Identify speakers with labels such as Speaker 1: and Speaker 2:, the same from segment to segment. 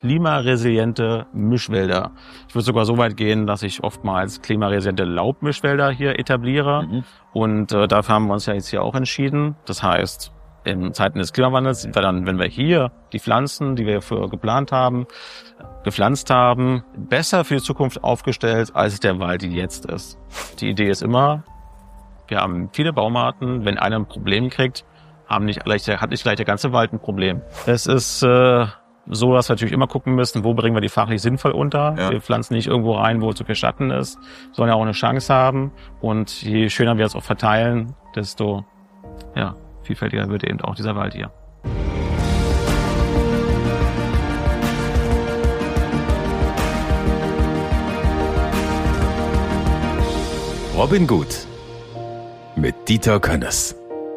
Speaker 1: klimaresiliente Mischwälder. Ich würde sogar so weit gehen, dass ich oftmals klimaresiliente Laubmischwälder hier etabliere. Und dafür haben wir uns ja jetzt hier auch entschieden. Das heißt, in Zeiten des Klimawandels sind wir dann, wenn wir hier die Pflanzen, die wir für geplant haben, gepflanzt haben, besser für die Zukunft aufgestellt, als der Wald die jetzt ist. Die Idee ist immer, wir haben viele Baumarten, wenn einer ein Problem kriegt, hat nicht gleich der ganze Wald ein Problem. Es ist so, dass wir natürlich immer gucken müssen, wo bringen wir die fachlich sinnvoll unter. Ja. Wir pflanzen nicht irgendwo rein, wo zu viel Schatten ist, sollen ja auch eine Chance haben. Und je schöner wir es auch verteilen, desto vielfältiger wird eben auch dieser Wald hier.
Speaker 2: Robin Gut mit Dieter Könnes.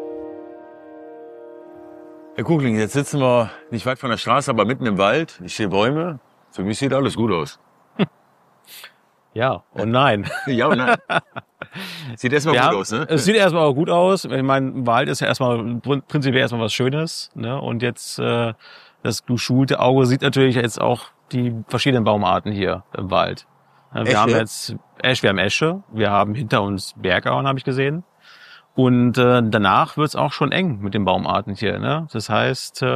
Speaker 3: Herr Kugling, jetzt sitzen wir nicht weit von der Straße, aber mitten im Wald. Ich sehe Bäume. Für mich sieht alles gut aus.
Speaker 1: Ja und nein.
Speaker 3: Ja und nein. Sieht erstmal gut aus, ne?
Speaker 1: Es sieht erstmal auch gut aus. Ich meine, Wald ist ja prinzipiell erstmal was Schönes, ne? Und jetzt das geschulte Auge sieht natürlich jetzt auch die verschiedenen Baumarten hier im Wald. Wir haben jetzt wir haben Esche, wir haben hinter uns Bergahorn, habe ich gesehen. Und danach wird's auch schon eng mit den Baumarten hier, ne? Das heißt,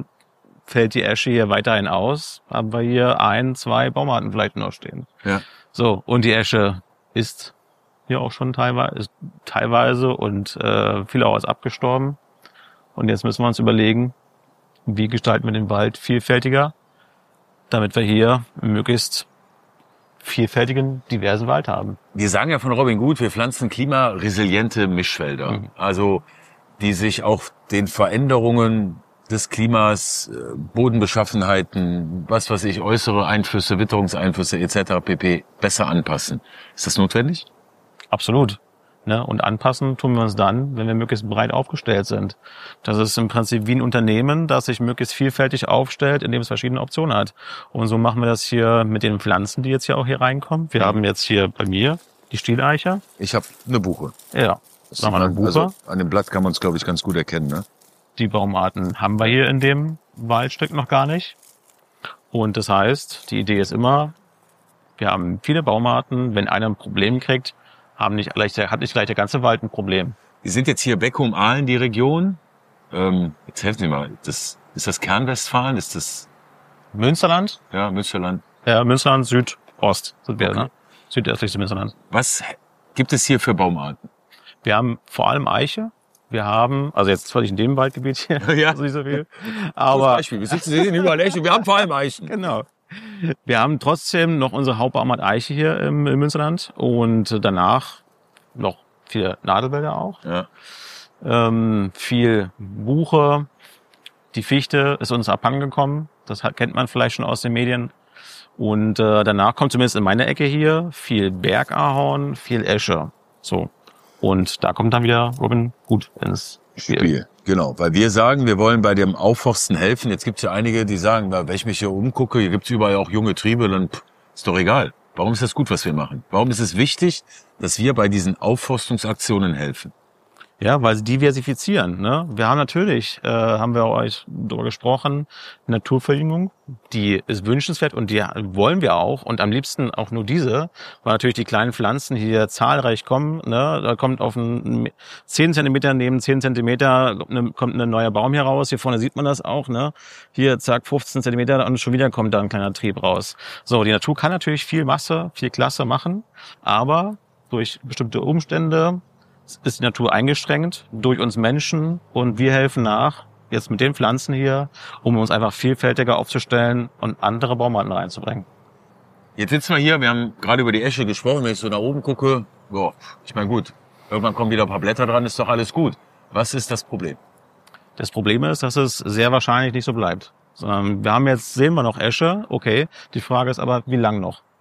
Speaker 1: fällt die Esche hier weiterhin aus, haben wir hier 1, 2 Baumarten vielleicht noch stehen.
Speaker 3: Ja.
Speaker 1: So, und die Esche ist hier auch schon teilweise und vielerorts abgestorben. Und jetzt müssen wir uns überlegen, wie gestalten wir den Wald vielfältiger, damit wir hier möglichst vielfältigen, diversen Wald haben.
Speaker 3: Wir sagen ja von Robin Gut, wir pflanzen klimaresiliente Mischwälder. Also die sich auch den Veränderungen des Klimas, Bodenbeschaffenheiten, was weiß ich, äußere Einflüsse, Witterungseinflüsse etc. pp. besser anpassen. Ist das notwendig?
Speaker 1: Absolut. Ne? Und anpassen tun wir uns dann, wenn wir möglichst breit aufgestellt sind. Das ist im Prinzip wie ein Unternehmen, das sich möglichst vielfältig aufstellt, indem es verschiedene Optionen hat. Und so machen wir das hier mit den Pflanzen, die jetzt hier auch hier reinkommen. Wir haben jetzt hier bei mir die Stieleiche.
Speaker 3: Ich habe eine Buche.
Speaker 1: Ja,
Speaker 3: das haben wir eine Buche. Also an dem Blatt kann man es, glaube ich, ganz gut erkennen, ne?
Speaker 1: Die Baumarten haben wir hier in dem Waldstück noch gar nicht. Und das heißt, die Idee ist immer, wir haben viele Baumarten, wenn einer ein Problem kriegt, hat nicht gleich der ganze Wald ein Problem.
Speaker 3: Wir sind jetzt hier Beckum-Ahlen, die Region. Jetzt helfen Sie mal. Ist das Kernwestfalen? Ist das
Speaker 1: Münsterland?
Speaker 3: Ja, Münsterland.
Speaker 1: Ja, Münsterland, Südost sind wir, ne? Südöstlichste Münsterland.
Speaker 3: Was gibt es hier für Baumarten?
Speaker 1: Wir haben vor allem Eiche. Wir haben, also jetzt zwar nicht in dem Waldgebiet hier,
Speaker 3: ja.
Speaker 1: nicht so viel, aber
Speaker 3: Beispiel. Wir sehen überall Eichen. Wir haben vor allem Eichen.
Speaker 1: Genau. Wir haben trotzdem noch unsere Hauptbaumart Eiche hier im Münsterland und danach noch viele Nadelwälder auch.
Speaker 3: Ja.
Speaker 1: Viel Buche. Die Fichte ist uns abhandengekommen. Das kennt man vielleicht schon aus den Medien. Und danach kommt zumindest in meiner Ecke hier viel Bergahorn, viel Esche. So. Und da kommt dann wieder Robin Gut ins Spiel.
Speaker 3: Genau, weil wir sagen, wir wollen bei dem Aufforsten helfen. Jetzt gibt es ja einige, die sagen, wenn ich mich hier umgucke, hier gibt es überall auch junge Triebe, dann ist doch egal. Warum ist das gut, was wir machen? Warum ist es wichtig, dass wir bei diesen Aufforstungsaktionen helfen?
Speaker 1: Ja, weil sie diversifizieren. Ne? Wir haben natürlich, haben wir euch darüber gesprochen, Naturverjüngung, die ist wünschenswert und die wollen wir auch und am liebsten auch nur diese, weil natürlich die kleinen Pflanzen hier zahlreich kommen. Ne? Da kommt auf 10 Zentimeter neben 10 Zentimeter kommt ein neuer Baum hier raus. Hier vorne sieht man das auch. Ne? Hier zack 15 Zentimeter und schon wieder kommt da ein kleiner Trieb raus. So, die Natur kann natürlich viel Masse, viel Klasse machen, aber durch bestimmte Umstände ist die Natur eingeschränkt durch uns Menschen und wir helfen nach, jetzt mit den Pflanzen hier, um uns einfach vielfältiger aufzustellen und andere Baumarten reinzubringen.
Speaker 3: Jetzt sitzen wir hier, wir haben gerade über die Esche gesprochen, wenn ich so nach oben gucke, boah, ich meine gut, irgendwann kommen wieder ein paar Blätter dran, ist doch alles gut. Was ist das Problem?
Speaker 1: Das Problem ist, dass es sehr wahrscheinlich nicht so bleibt. Sondern sehen wir noch Esche, okay, die Frage ist aber, wie lang noch?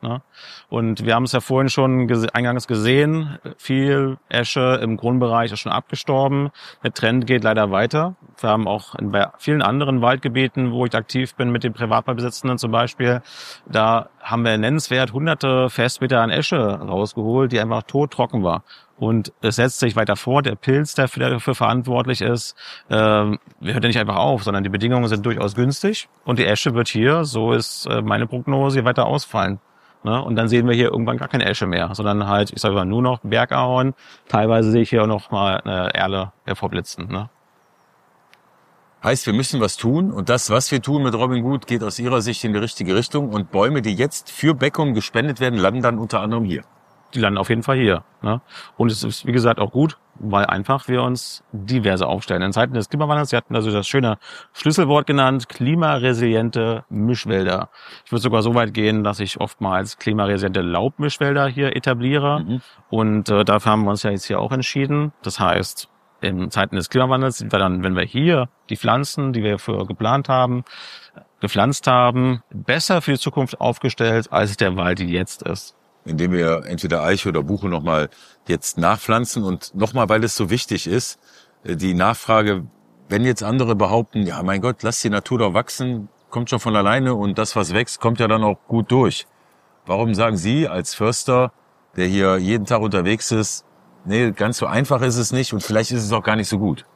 Speaker 1: Ne? Und wir haben es ja vorhin schon eingangs gesehen, viel Esche im Grundbereich ist schon abgestorben. Der Trend geht leider weiter. Wir haben auch bei vielen anderen Waldgebieten, wo ich aktiv bin mit den Privatwaldbesitzenden zum Beispiel, da haben wir nennenswert hunderte Festmeter an Esche rausgeholt, die einfach todtrocken war. Und es setzt sich weiter fort. Der Pilz, der dafür verantwortlich ist, hört ja nicht einfach auf, sondern die Bedingungen sind durchaus günstig. Und die Esche wird hier, so ist meine Prognose, weiter ausfallen. Ne? Und dann sehen wir hier irgendwann gar keine Esche mehr, sondern halt, ich sage mal, nur noch Bergahorn. Teilweise sehe ich hier auch noch mal eine Erle hervorblitzen. Ne?
Speaker 3: Heißt, wir müssen was tun. Und das, was wir tun mit Robin Good, geht aus Ihrer Sicht in die richtige Richtung. Und Bäume, die jetzt für Beckum gespendet werden, landen dann unter anderem hier.
Speaker 1: Die landen auf jeden Fall hier. Ne? Und es ist, wie gesagt, auch gut, weil einfach wir uns diverse aufstellen. In Zeiten des Klimawandels, Sie hatten also das schöne Schlüsselwort genannt, klimaresiliente Mischwälder. Ich würde sogar so weit gehen, dass ich oftmals klimaresiliente Laubmischwälder hier etabliere. Und dafür haben wir uns ja jetzt hier auch entschieden. Das heißt, in Zeiten des Klimawandels sind wir dann, wenn wir hier die Pflanzen, die wir für geplant haben, gepflanzt haben, besser für die Zukunft aufgestellt, als der Wald, die jetzt ist.
Speaker 3: Indem wir entweder Eiche oder Buche nochmal jetzt nachpflanzen und nochmal, weil es so wichtig ist, die Nachfrage, wenn jetzt andere behaupten, ja mein Gott, lass die Natur doch wachsen, kommt schon von alleine und das, was wächst, kommt ja dann auch gut durch. Warum sagen Sie als Förster, der hier jeden Tag unterwegs ist, nee, ganz so einfach ist es nicht und vielleicht ist es auch gar nicht so gut?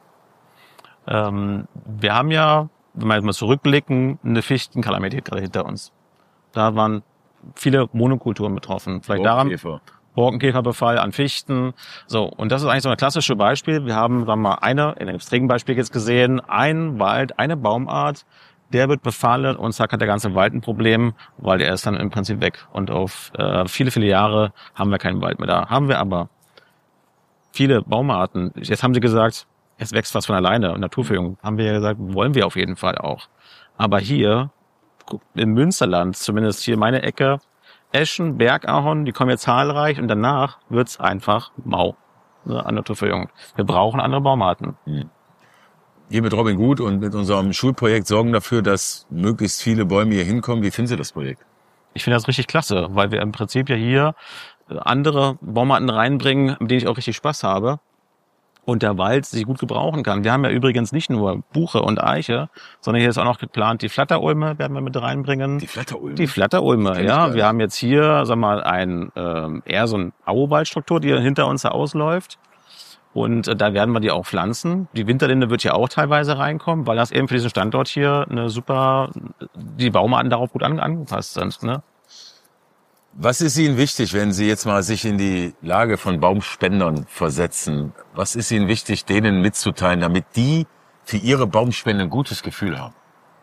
Speaker 1: Wir haben ja, wenn wir mal zurückblicken, eine Fichtenkalamität gerade hinter uns. Da waren viele Monokulturen betroffen. Vielleicht daran Borkenkäferbefall an Fichten. So, und das ist eigentlich so ein klassisches Beispiel. Wir haben, sagen wir mal, in einem Extrembeispiel jetzt gesehen, ein Wald, eine Baumart, der wird befallen und zack hat der ganze Wald ein Problem, weil der ist dann im Prinzip weg. Und auf viele, viele Jahre haben wir keinen Wald mehr da. Haben wir aber viele Baumarten. Jetzt haben Sie gesagt, es wächst was von alleine. Naturverjüngung haben wir ja gesagt, wollen wir auf jeden Fall auch. Aber hier im Münsterland, zumindest hier meine Ecke, Eschen, Bergahorn, die kommen ja zahlreich und danach wird's einfach mau, ne, an Naturverjüngung. Wir brauchen andere Baumarten.
Speaker 3: Wir mit Robin Good und mit unserem Schulprojekt sorgen dafür, dass möglichst viele Bäume hier hinkommen. Wie finden Sie das Projekt?
Speaker 1: Ich finde das richtig klasse, weil wir im Prinzip ja hier andere Baumarten reinbringen, mit denen ich auch richtig Spaß habe. Und der Wald sie gut gebrauchen kann. Wir haben ja übrigens nicht nur Buche und Eiche, sondern hier ist auch noch geplant, die Flatterulme werden wir mit reinbringen.
Speaker 3: Die Flatterulme?
Speaker 1: Die Flatterulme, ja. Wir haben jetzt hier, sag mal, eher so eine Auwaldstruktur, die hinter uns ausläuft. Und da werden wir die auch pflanzen. Die Winterlinde wird hier auch teilweise reinkommen, weil das eben für diesen Standort hier die Baumarten darauf gut angepasst sind, ne?
Speaker 3: Was ist Ihnen wichtig, wenn Sie jetzt mal sich in die Lage von Baumspendern versetzen? Was ist Ihnen wichtig, denen mitzuteilen, damit die für ihre Baumspende ein gutes Gefühl haben?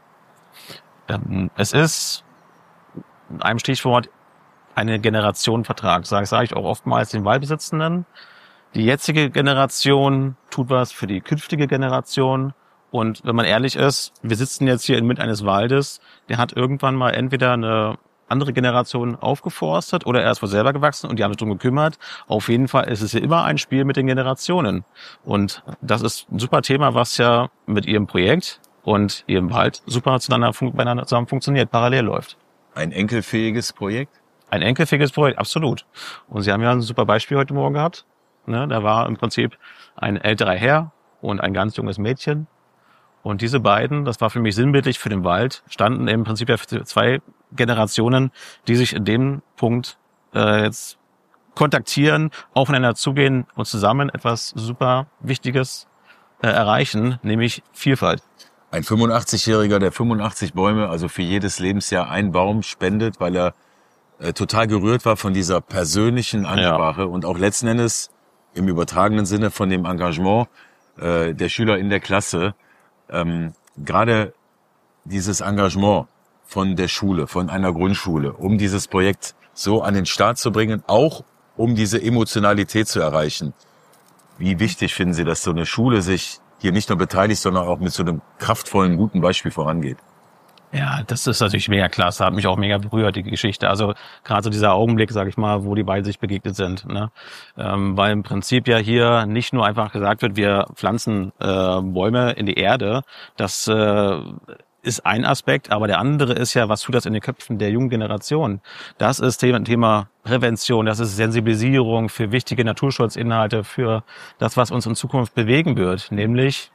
Speaker 1: Es ist in einem Stichwort eine Generationenvertrag, sage ich auch oftmals den Waldbesitzenden. Die jetzige Generation tut was für die künftige Generation. Und wenn man ehrlich ist, wir sitzen jetzt hier inmitten eines Waldes, der hat irgendwann mal entweder eine andere Generation aufgeforstet oder er ist wohl selber gewachsen und die haben sich darum gekümmert. Auf jeden Fall ist es ja immer ein Spiel mit den Generationen. Und das ist ein super Thema, was ja mit Ihrem Projekt und Ihrem Wald super beieinander zusammen funktioniert, parallel läuft.
Speaker 3: Ein enkelfähiges Projekt?
Speaker 1: Ein enkelfähiges Projekt, absolut. Und Sie haben ja ein super Beispiel heute Morgen gehabt. Ne, da war im Prinzip ein älterer Herr und ein ganz junges Mädchen. Und diese beiden, das war für mich sinnbildlich für den Wald, standen im Prinzip ja für zwei Generationen, die sich in dem Punkt jetzt kontaktieren, aufeinander zugehen und zusammen etwas super Wichtiges erreichen, nämlich Vielfalt.
Speaker 3: Ein 85-Jähriger, der 85 Bäume, also für jedes Lebensjahr einen Baum spendet, weil er total gerührt war von dieser persönlichen Ansprache und auch letzten Endes im übertragenen Sinne von dem Engagement der Schüler in der Klasse. Gerade dieses Engagement von der Schule, von einer Grundschule, um dieses Projekt so an den Start zu bringen, auch um diese Emotionalität zu erreichen. Wie wichtig finden Sie, dass so eine Schule sich hier nicht nur beteiligt, sondern auch mit so einem kraftvollen, guten Beispiel vorangeht?
Speaker 1: Ja, das ist natürlich mega klasse, hat mich auch mega berührt, die Geschichte. Also gerade so dieser Augenblick, sag ich mal, wo die beiden sich begegnet sind. Ne? Weil im Prinzip ja hier nicht nur einfach gesagt wird, wir pflanzen Bäume in die Erde. Das ist ist ein Aspekt, aber der andere ist ja, was tut das in den Köpfen der jungen Generation? Das ist Thema Prävention, das ist Sensibilisierung für wichtige Naturschutzinhalte, für das, was uns in Zukunft bewegen wird, nämlich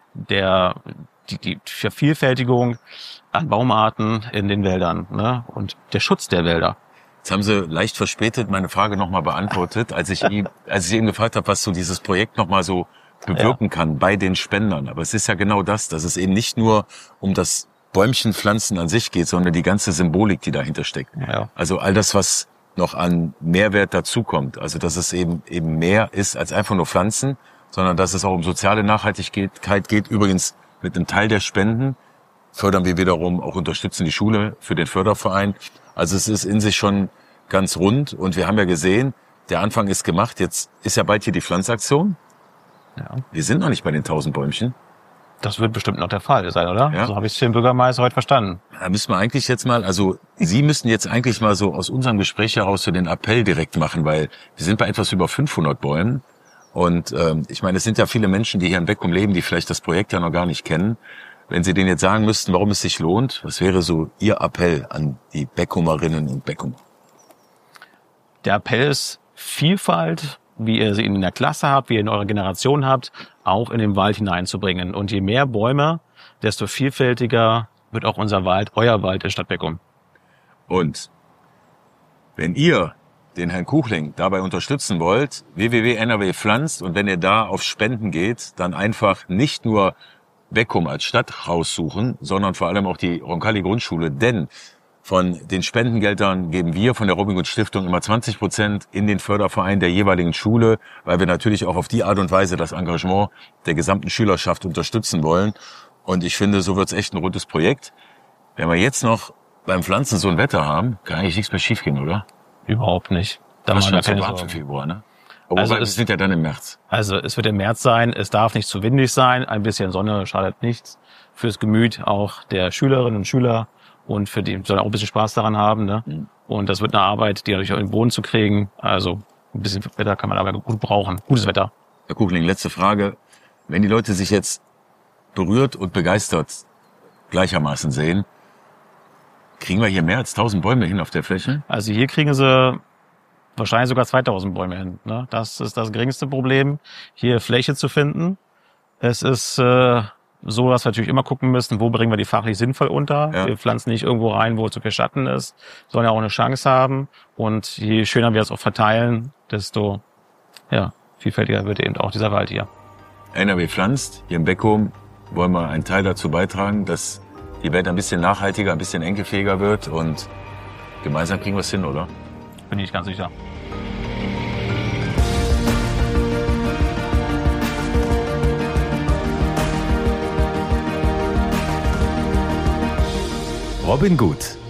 Speaker 1: die Vervielfältigung an Baumarten in den Wäldern, ne? Und der Schutz der Wälder.
Speaker 3: Jetzt haben Sie leicht verspätet meine Frage nochmal beantwortet, als ich eben gefragt habe, was so dieses Projekt nochmal so bewirken kann bei den Spendern. Aber es ist ja genau das, dass es eben nicht nur um das Bäumchenpflanzen an sich geht, sondern die ganze Symbolik, die dahinter steckt.
Speaker 1: Ja.
Speaker 3: Also all das, was noch an Mehrwert dazukommt. Also dass es eben mehr ist als einfach nur Pflanzen, sondern dass es auch um soziale Nachhaltigkeit geht. Übrigens mit einem Teil der Spenden fördern wir wiederum auch unterstützen die Schule für den Förderverein. Also es ist in sich schon ganz rund und wir haben ja gesehen, der Anfang ist gemacht. Jetzt ist ja bald hier die Pflanzaktion.
Speaker 1: Ja.
Speaker 3: Wir sind noch nicht bei den 1000 Bäumchen.
Speaker 1: Das wird bestimmt noch der Fall sein, oder?
Speaker 3: Ja.
Speaker 1: So habe ich es dem Bürgermeister heute verstanden.
Speaker 3: Da müssen wir eigentlich jetzt mal, also Sie müssten jetzt eigentlich mal so aus unserem Gespräch heraus so den Appell direkt machen, weil wir sind bei etwas über 500 Bäumen. Und ich meine, es sind ja viele Menschen, die hier in Beckum leben, die vielleicht das Projekt ja noch gar nicht kennen. Wenn Sie denen jetzt sagen müssten, warum es sich lohnt, was wäre so Ihr Appell an die Beckumerinnen und Beckumer?
Speaker 1: Der Appell ist Vielfalt, wie ihr sie in der Klasse habt, wie ihr in eurer Generation habt, auch in den Wald hineinzubringen. Und je mehr Bäume, desto vielfältiger wird auch unser Wald, euer Wald in Stadt Beckum.
Speaker 3: Und wenn ihr den Herrn Kuchling dabei unterstützen wollt, www.nrw pflanzt, und wenn ihr da auf Spenden geht, dann einfach nicht nur Beckum als Stadt raussuchen, sondern vor allem auch die Roncalli Grundschule, denn von den Spendengeldern geben wir von der Robin Good Stiftung immer 20% in den Förderverein der jeweiligen Schule, weil wir natürlich auch auf die Art und Weise das Engagement der gesamten Schülerschaft unterstützen wollen. Und ich finde, so wird's echt ein rundes Projekt. Wenn wir jetzt noch beim Pflanzen so ein Wetter haben, kann eigentlich nichts mehr schiefgehen, oder?
Speaker 1: Überhaupt nicht. Da
Speaker 3: Das
Speaker 1: machen wir
Speaker 3: ist schon
Speaker 1: keine
Speaker 3: warm für
Speaker 1: Sorgen.
Speaker 3: Februar, ne? Aber
Speaker 1: Also
Speaker 3: wir sind ja dann im März.
Speaker 1: Also es wird im März sein, es darf nicht zu windig sein, ein bisschen Sonne schadet nichts. Fürs Gemüt auch der Schülerinnen und Schüler und für die sollen auch ein bisschen Spaß daran haben. Ne?
Speaker 3: Mhm.
Speaker 1: Und das wird eine Arbeit, die natürlich auch in den Boden zu kriegen. Also ein bisschen Wetter kann man aber gut brauchen. Gutes Wetter.
Speaker 3: Herr Kuchling, letzte Frage. Wenn die Leute sich jetzt berührt und begeistert gleichermaßen sehen, kriegen wir hier mehr als 1000 Bäume hin auf der Fläche?
Speaker 1: Also hier kriegen sie wahrscheinlich sogar 2000 Bäume hin. Ne? Das ist das geringste Problem, hier Fläche zu finden. Es ist so, dass wir natürlich immer gucken müssen, wo bringen wir die fachlich sinnvoll unter.
Speaker 3: Ja.
Speaker 1: Wir pflanzen nicht irgendwo rein, wo zu viel Schatten ist, sollen ja auch eine Chance haben. Und je schöner wir es auch verteilen, desto vielfältiger wird eben auch dieser Wald hier.
Speaker 3: NRW pflanzt, hier in Beckum wollen wir einen Teil dazu beitragen, dass die Welt ein bisschen nachhaltiger, ein bisschen enkelfähiger wird und gemeinsam kriegen wir es hin, oder?
Speaker 1: Bin ich ganz sicher.
Speaker 2: Robin Good,